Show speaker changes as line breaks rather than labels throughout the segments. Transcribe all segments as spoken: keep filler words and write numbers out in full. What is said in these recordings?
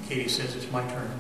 Katie says it's my turn.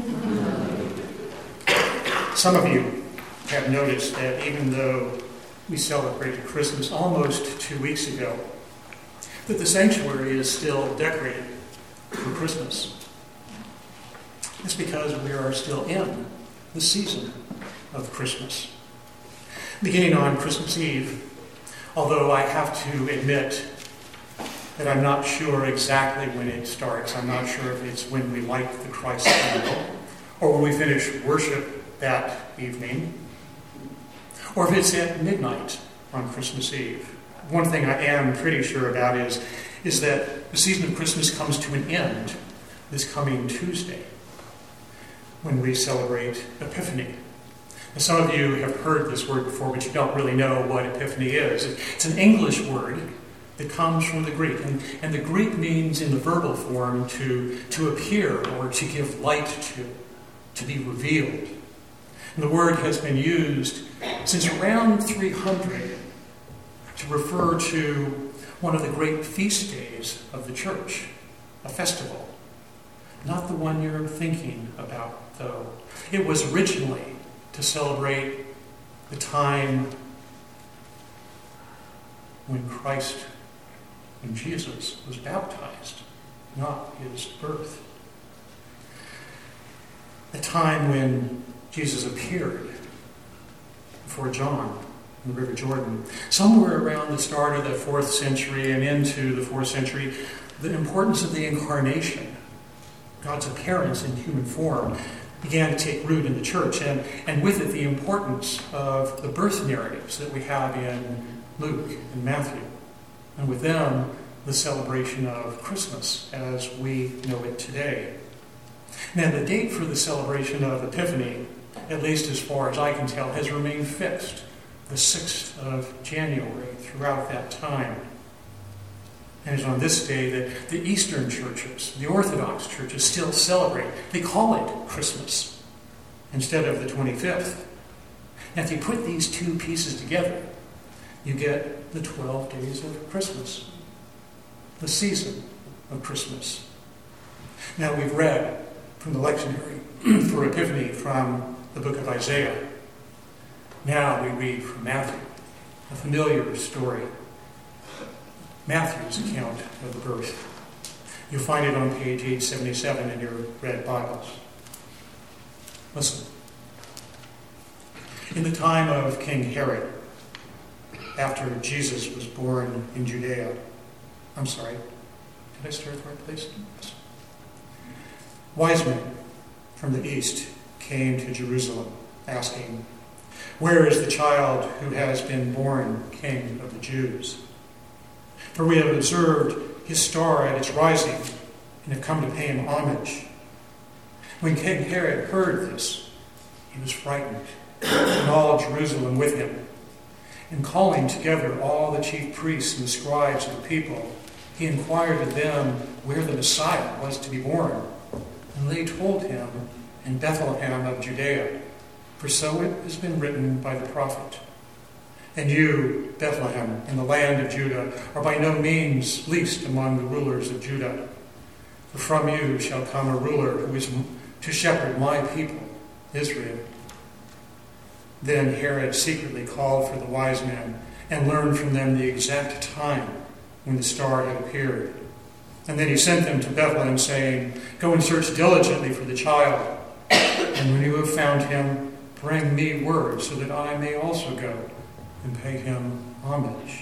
Some of you have noticed that even though we celebrated Christmas almost two weeks ago, that the sanctuary is still decorated for Christmas. It's because we are still in the season of Christmas. Beginning on Christmas Eve, although I have to admit that I'm not sure exactly when it starts. I'm not sure if it's when we light the Christ candle, or when we finish worship that evening, or if it's at midnight on Christmas Eve. One thing I am pretty sure about is, is that the season of Christmas comes to an end this coming Tuesday, when we celebrate Epiphany. Now, some of you have heard this word before, but you don't really know what Epiphany is. It's an English word that comes from the Greek. And, and the Greek means, in the verbal form, to, to appear or to give light to, to be revealed. And the word has been used since around three hundred to refer to one of the great feast days of the church, a festival. Not the one you're thinking about, though. It was originally to celebrate the time when Christ, when Jesus was baptized, not his birth. A time when Jesus appeared before John in the River Jordan. Somewhere around the start of the fourth century and into the fourth century, the importance of the incarnation, God's appearance in human form, began to take root in the church, and, and with it the importance of the birth narratives that we have in Luke and Matthew, and with them the celebration of Christmas as we know it today. Now, the date for the celebration of Epiphany, at least as far as I can tell, has remained fixed, the sixth of January, throughout that time. And it's on this day that the Eastern churches, the Orthodox churches, still celebrate. They call it Christmas instead of the twenty-fifth. Now, if you put these two pieces together, you get the twelve days of Christmas, the season of Christmas. Now, we've read from the lectionary for Epiphany from the book of Isaiah. Now we read from Matthew, a familiar story. Matthew's account of the birth. You'll find it on page eight seventy-seven in your red Bibles. Listen. In the time of King Herod, after Jesus was born in Judea, I'm sorry, did I start at the right place? Yes. Wise men from the east came to Jerusalem, asking, "Where is the child who has been born King of the Jews? For we have observed his star at its rising and have come to pay him homage." When King Herod heard this, he was frightened, and all Jerusalem with him. And calling together all the chief priests and the scribes of the people, he inquired of them where the Messiah was to be born. And they told him, "In Bethlehem of Judea, for so it has been written by the prophet. And you, Bethlehem, in the land of Judah, are by no means least among the rulers of Judah. For from you shall come a ruler who is to shepherd my people, Israel." Then Herod secretly called for the wise men and learned from them the exact time when the star had appeared. And then he sent them to Bethlehem, saying, "Go and search diligently for the child. And when you have found him, bring me word so that I may also go and pay him homage."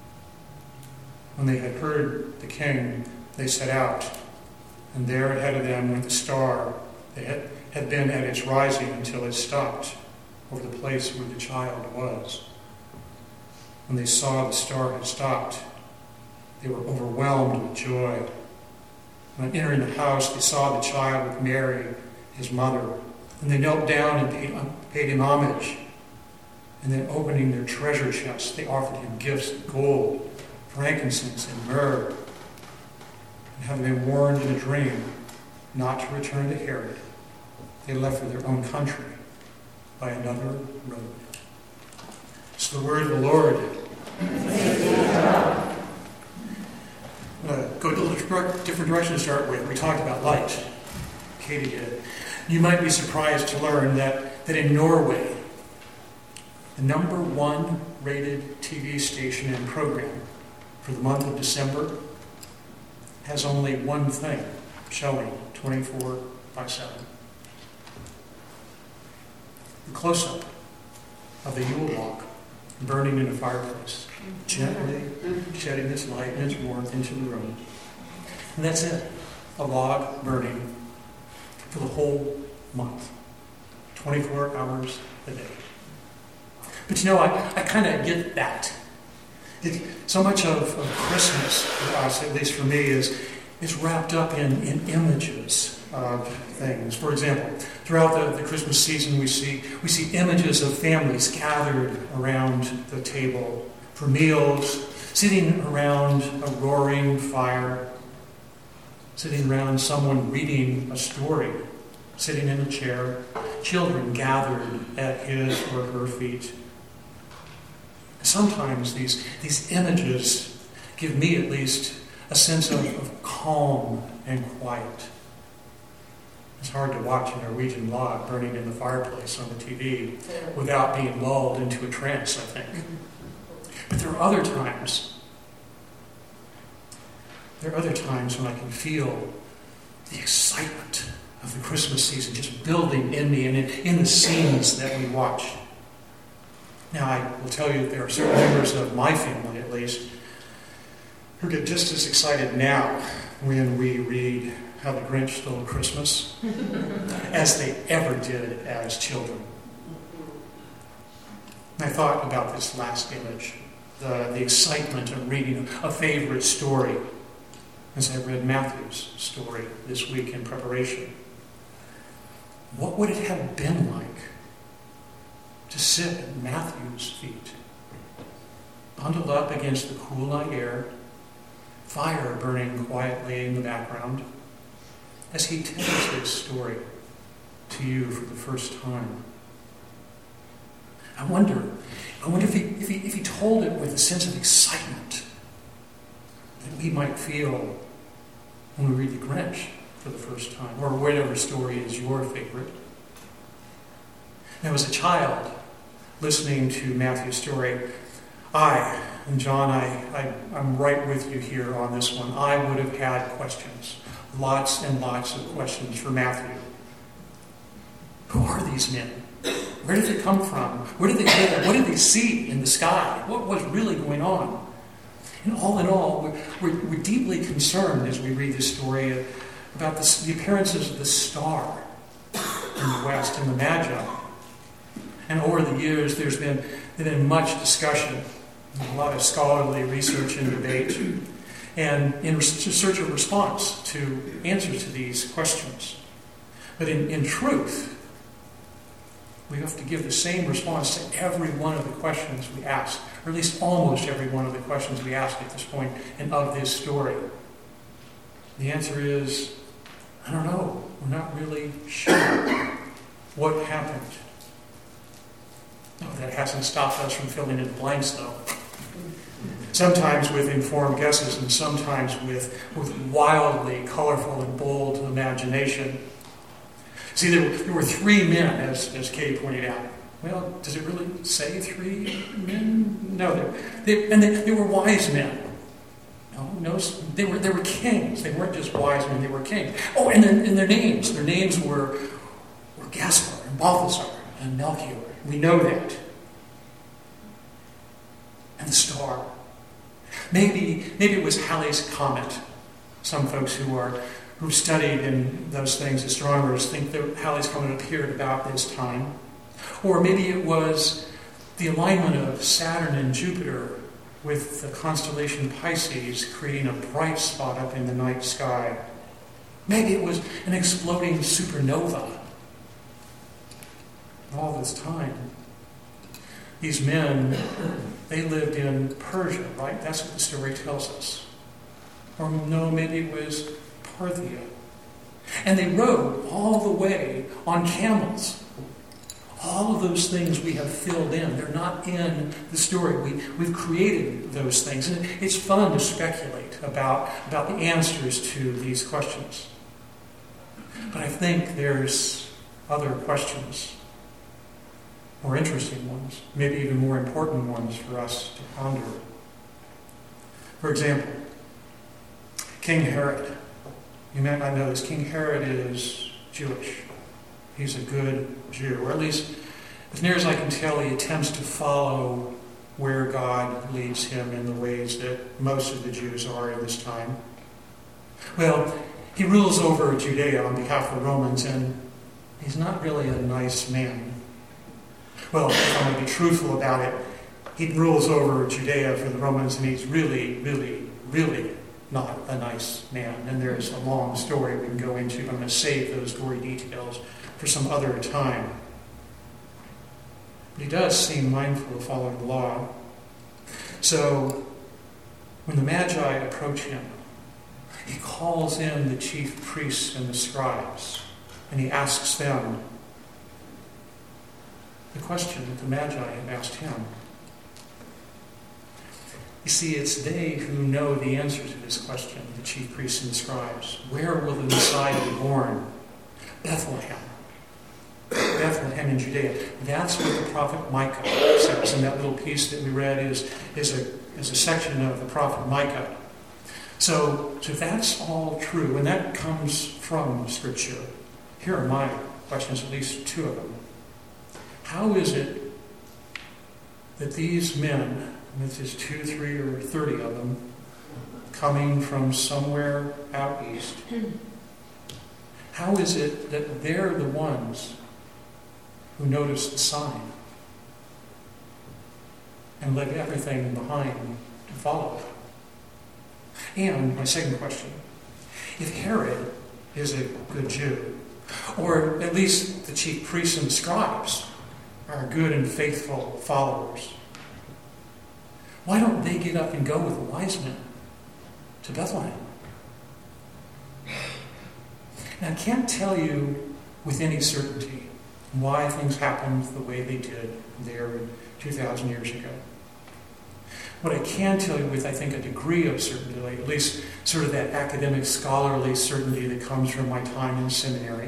When they had heard the king, they set out, and there ahead of them went the star that had, had been at its rising until it stopped over the place where the child was. When they saw the star had stopped, they were overwhelmed with joy. When entering the house, they saw the child with Mary, his mother, and they knelt down and paid, paid him homage. And then opening their treasure chests, they offered him gifts of gold, frankincense, and myrrh. And having been warned in a dream not to return to Herod, they left for their own country by another road. It's the word of the Lord. I'm going to go a little different direction to start with. We talked about light. Katie did. You might be surprised to learn that, that in Norway, the number one rated T V station and program for the month of December has only one thing showing twenty-four by seven. The close-up of the Yule log burning in a fireplace, gently shedding its light and its warmth into the room. And that's it. A log burning for the whole month. twenty-four hours a day. But you know, I, I kind of get that. It, so much of, of Christmas, for us, at least for me, is, is wrapped up in, in images of things. For example, throughout the, the Christmas season, we see, we see images of families gathered around the table for meals, sitting around a roaring fire, sitting around someone reading a story, sitting in a chair, children gathered at his or her feet. Sometimes these, these images give me, at least, a sense of, of calm and quiet. It's hard to watch a Norwegian log burning in the fireplace on the T V without being lulled into a trance, I think. But there are other times, there are other times when I can feel the excitement of the Christmas season just building in me and in, in the scenes that we watch. Now, I will tell you that there are certain members of my family, at least, who get just as excited now when we read How the Grinch Stole Christmas as they ever did as children. And I thought about this last image, the, the excitement of reading a favorite story, as I read Matthew's story this week in preparation. What would it have been like to sit at Matthew's feet, bundled up against the cool night air, fire burning quietly in the background, as he tells this story to you for the first time? I wonder, I wonder if he, if he, if he told it with a sense of excitement that we might feel when we read The Grinch for the first time, or whatever story is your favorite. Now, as a child, listening to Matthew's story, I, and John, I, I, I'm right with you here on this one. I would have had questions. Lots and lots of questions for Matthew. Who are these men? Where did they come from? Where did they live? What did they see in the sky? What was really going on? And all in all, we're, we're, we're deeply concerned as we read this story about this, the appearances of the star in the west and the Magi. And over the years, there's been, there's been much discussion, a lot of scholarly research and debate, and in search of response to answers to these questions. But in, in truth, we have to give the same response to every one of the questions we ask, or at least almost every one of the questions we ask at this point and of this story. The answer is, I don't know. We're not really sure what happened. Oh, that hasn't stopped us from filling in the blanks, though. Sometimes with informed guesses, and sometimes with, with wildly colorful and bold imagination. See, there were, there were three men, as, as Katie pointed out. Well, does it really say three men? No, they, they, and they, they were wise men. No, no, they were they were kings. They weren't just wise men; they were kings. Oh, and then and their names. Their names were were Gaspar and Balthasar and Melchior. We know that. And the star. Maybe maybe it was Halley's Comet. Some folks who are who studied in those things, astronomers, think that Halley's Comet appeared about this time. Or maybe it was the alignment of Saturn and Jupiter with the constellation Pisces creating a bright spot up in the night sky. Maybe it was an exploding supernova. All this time, these men, they lived in Persia, right? That's what the story tells us. Or no, maybe it was Parthia. And they rode all the way on camels. All of those things we have filled in. They're not in the story. We, we've created those things. And it's fun to speculate about, about the answers to these questions. But I think there's other questions, more interesting ones, maybe even more important ones for us to ponder. For example, King Herod. You might not know this. King Herod is Jewish. He's a good Jew, or at least, as near as I can tell, he attempts to follow where God leads him in the ways that most of the Jews are in this time. Well, he rules over Judea on behalf of the Romans, and he's not really a nice man. Well, if I'm going to be truthful about it, he rules over Judea for the Romans, and he's really, really, really not a nice man. And there's a long story we can go into. I'm going to save those gory details for some other time. But he does seem mindful of following the law. So, when the Magi approach him, he calls in the chief priests and the scribes, and he asks them the question that the Magi have asked him. You see, it's they who know the answer to this question, the chief priests and the scribes. Where will the Messiah be born? Bethlehem. Bethlehem in Judea. That's what the prophet Micah says. And that little piece that we read is, is, a, is a section of the prophet Micah. So, so that's all true, and that comes from Scripture. Here are my questions, at least two of them. How is it that these men, and this is two, three, or thirty of them, coming from somewhere out east, how is it that they're the ones who noticed the sign and left everything behind to follow? And my second question, if Herod is a good Jew, or at least the chief priests and scribes are good and faithful followers, why don't they get up and go with the wise men to Bethlehem? And I can't tell you with any certainty why things happened the way they did there two thousand years ago. What I can tell you with, I think, a degree of certainty, like at least sort of that academic, scholarly certainty that comes from my time in seminary,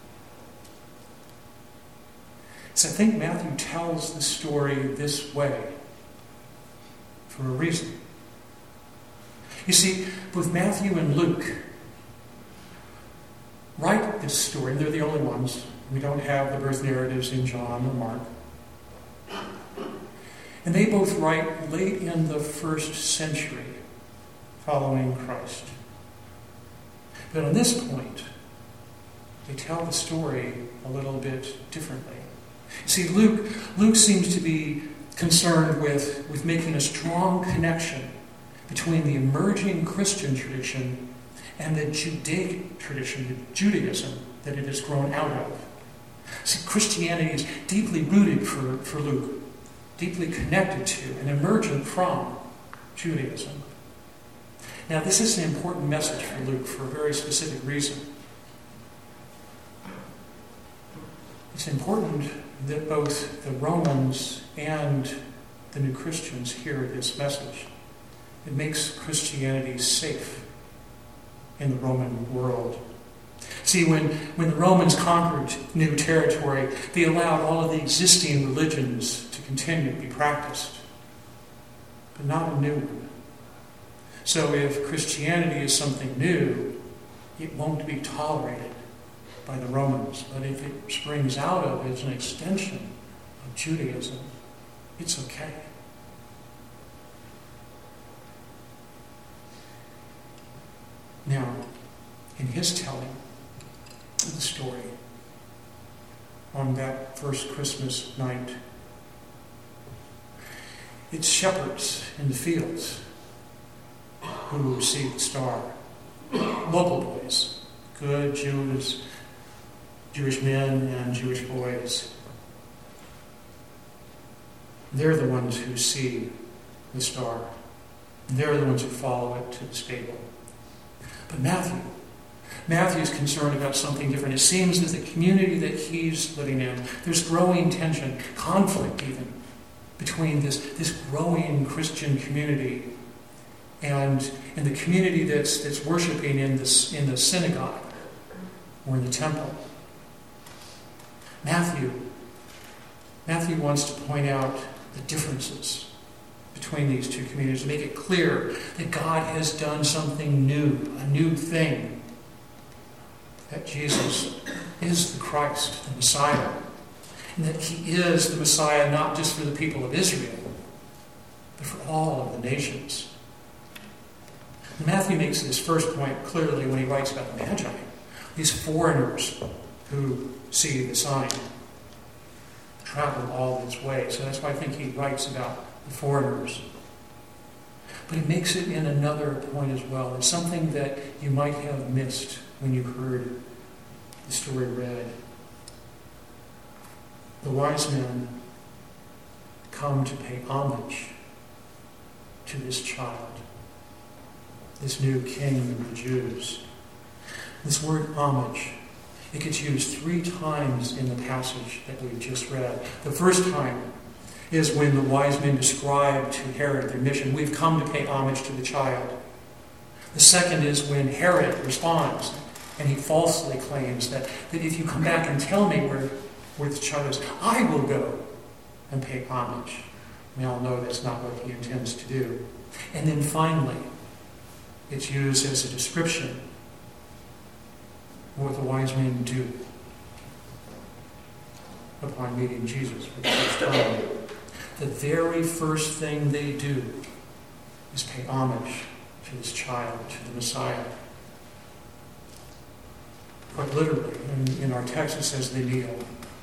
is I think Matthew tells the story this way for a reason. You see, both Matthew and Luke write this story, and they're the only ones. We don't have the birth narratives in John or Mark. And they both write late in the first century following Christ. But on this point, they tell the story a little bit differently. See, Luke, Luke seems to be concerned with, with making a strong connection between the emerging Christian tradition and the Judaic tradition, the Judaism that it has grown out of. See, Christianity is deeply rooted for, for Luke, deeply connected to and emergent from Judaism. Now, this is an important message for Luke for a very specific reason. It's important that both the Romans and the new Christians hear this message. It makes Christianity safe in the Roman world. See, when, when the Romans conquered new territory, they allowed all of the existing religions to continue to be practiced, but not a new one. So if Christianity is something new, it won't be tolerated by the Romans. But if it springs out of as an extension of Judaism, it's okay. Now, in his telling of the story on that first Christmas night, it's shepherds in the fields who see the star. Local boys, good Jews, Jewish men and Jewish boys. They're the ones who see the star. They're the ones who follow it to the stable. But Matthew, Matthew is concerned about something different. It seems that the community that he's living in, there's growing tension, conflict even, between this, this growing Christian community and, and the community that's, that's worshiping in, this, in the synagogue. or in the temple. Matthew, Matthew wants to point out the differences between these two communities, to make it clear that God has done something new, a new thing, that Jesus is the Christ, the Messiah, and that he is the Messiah not just for the people of Israel, but for all of the nations. And Matthew makes this first point clearly when he writes about the Magi, these foreigners who see the sign, travel all this way. So that's why I think he writes about the foreigners. But he makes it in another point as well. It's something that you might have missed when you heard the story read. The wise men come to pay homage to this child, this new king of the Jews. This word homage, it gets used three times in the passage that we've just read. The first time is when the wise men describe to Herod their mission. We've come to pay homage to the child. The second is when Herod responds, and he falsely claims that, that if you come back and tell me where, where the child is, I will go and pay homage. We all know that's not what he intends to do. And then finally, it's used as a description of what the wise men do upon meeting Jesus for the first time. The very first thing they do is pay homage to this child, to the Messiah. Quite literally, in, in our text it says they kneel.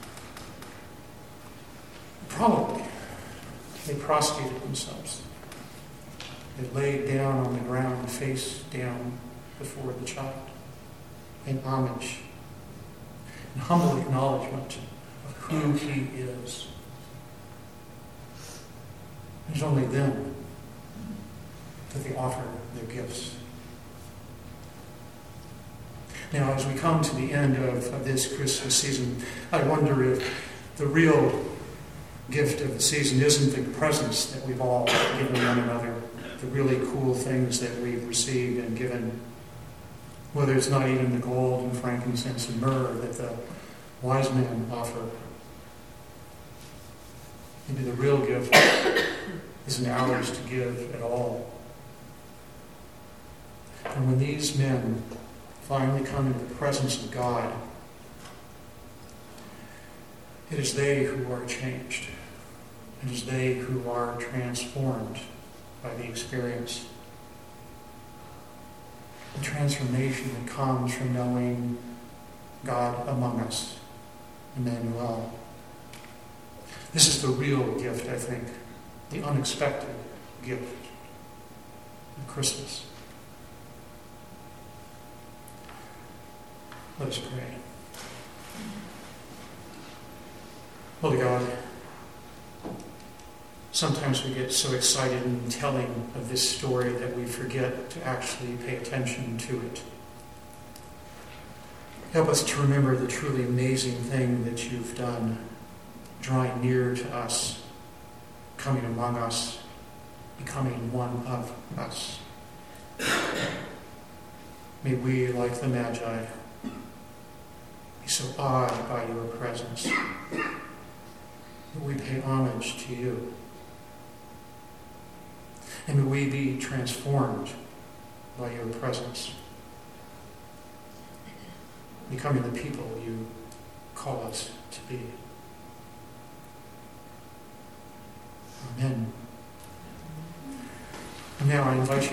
Probably, they prostrated themselves. They laid down on the ground, face down before the child, in homage, in humble acknowledgement of who he is. It's only then that they offer their gifts. Now, as we come to the end of, of this Christmas season, I wonder if the real gift of the season isn't the presents that we've all given one another, the really cool things that we've received and given, whether it's not even the gold and frankincense and myrrh that the wise men offer. Maybe the real gift isn't ours to give at all. And when these men finally come into the presence of God, it is they who are changed. It is they who are transformed by the experience. The transformation that comes from knowing God among us, Emmanuel. This is the real gift, I think, the unexpected gift of Christmas. Let us pray. Holy God, sometimes we get so excited in telling of this story that we forget to actually pay attention to it. Help us to remember the truly amazing thing that you've done, drawing near to us, coming among us, becoming one of us. May we, like the Magi, be so awed by your presence that we pay homage to you. And may we be transformed by your presence, becoming the people you call us to be. Amen. And now I invite you